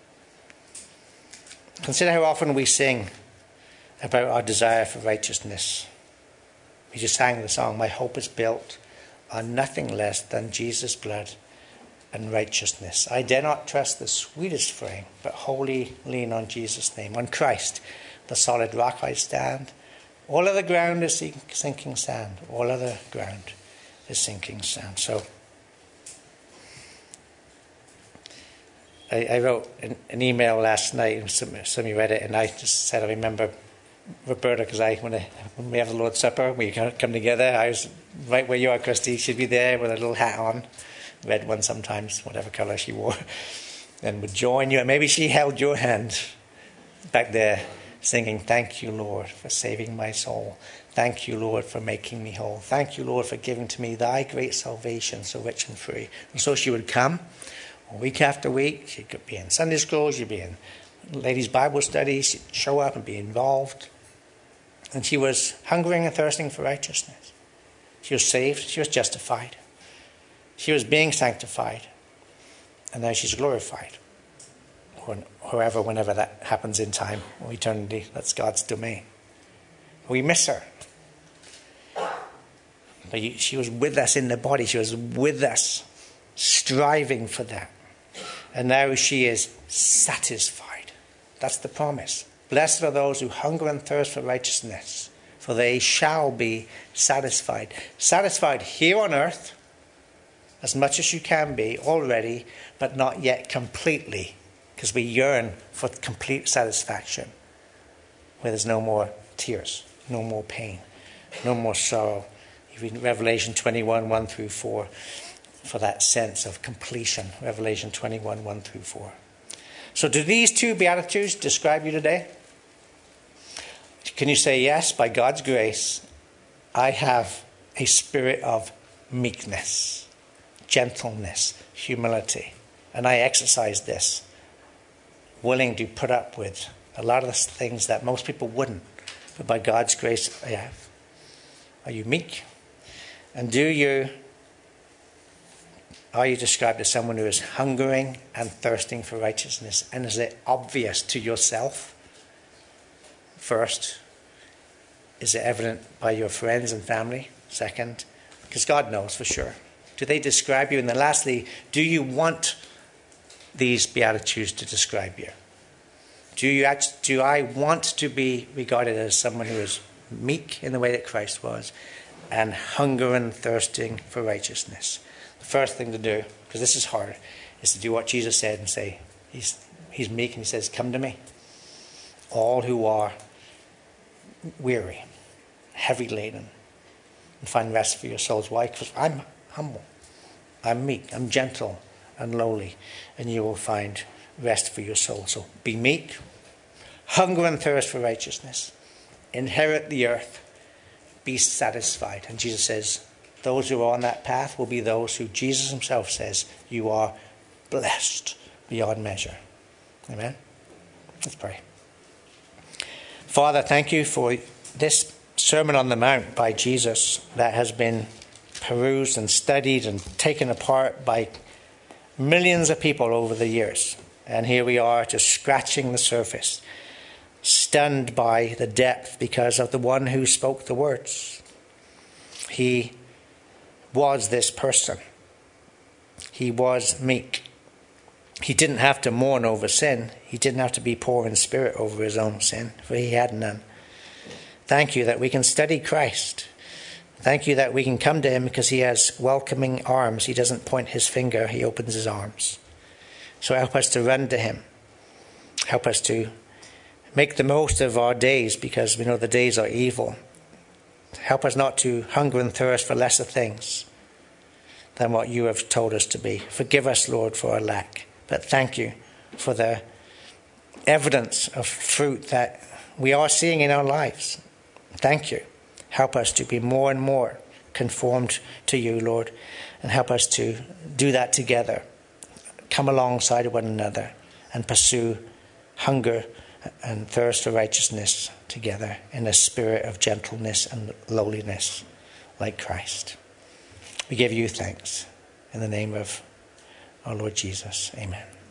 Consider how often we sing about our desire for righteousness. We just sang the song, "My hope is built on nothing less than Jesus' blood and righteousness. I dare not trust the sweetest frame, but wholly lean on Jesus' name. On Christ, the solid rock I stand. All other ground is sinking sand. All other ground is sinking sand." So I wrote an email last night, and some of you read it, and I just said I remember Roberta, because when we have the Lord's Supper, we come together, I was right where you are, Christy. She'd be there with a little hat on, red one sometimes, whatever colour she wore, and would join you. And maybe she held your hand back there, singing, "Thank you, Lord, for saving my soul. Thank you, Lord, for making me whole. Thank you, Lord, for giving to me thy great salvation, so rich and free." And so she would come week after week. She could be in Sunday school, she'd be in ladies' Bible studies, she'd show up and be involved. And she was hungering and thirsting for righteousness. She was saved, she was justified. She was being sanctified. And now she's glorified. Or whenever that happens in time or eternity, that's God's domain. We miss her. But she was with us in the body. She was with us, striving for that. And now she is satisfied. That's the promise. Blessed are those who hunger and thirst for righteousness, for they shall be satisfied. Satisfied here on earth, as much as you can be already, but not yet completely, because we yearn for complete satisfaction, where there's no more tears, no more pain, no more sorrow. You read Revelation 21, 1 through 4, for that sense of completion. Revelation 21, 1 through 4. So do these two Beatitudes describe you today? Can you say, yes, by God's grace, I have a spirit of meekness, gentleness, humility, and I exercise this, willing to put up with a lot of the things that most people wouldn't, but by God's grace I have. Are you meek? And are you described as someone who is hungering and thirsting for righteousness? And is it obvious to yourself? First, is it evident by your friends and family? Second, because God knows for sure. Do they describe you? And then lastly, do you want these Beatitudes to describe you? Do I want to be regarded as someone who is meek in the way that Christ was and hunger and thirsting for righteousness? The first thing to do, because this is hard, is to do what Jesus said and say, he's meek and he says, "Come to me, all who are weary, heavy laden, and find rest for your souls." Why? Because I'm humble, I'm meek, I'm gentle and lowly, and you will find rest for your soul. So be meek, hunger and thirst for righteousness, inherit the earth, be satisfied. And Jesus says, those who are on that path will be those who Jesus himself says, you are blessed beyond measure. Amen? Let's pray. Father, thank you for this Sermon on the Mount by Jesus that has been perused and studied and taken apart by millions of people over the years. And here we are just scratching the surface, stunned by the depth because of the one who spoke the words. He was this person. He was meek. He didn't have to mourn over sin. He didn't have to be poor in spirit over his own sin, for he had none. Thank you that we can study Christ. Thank you that we can come to him because he has welcoming arms. He doesn't point his finger, he opens his arms. So help us to run to him. Help us to make the most of our days, because we know the days are evil. Help us not to hunger and thirst for lesser things than what you have told us to be. Forgive us, Lord, for our lack. But thank you for the evidence of fruit that we are seeing in our lives. Thank you. Help us to be more and more conformed to you, Lord, and help us to do that together. Come alongside of one another and pursue hunger and thirst for righteousness together in a spirit of gentleness and lowliness like Christ. We give you thanks in the name of our Lord Jesus. Amen.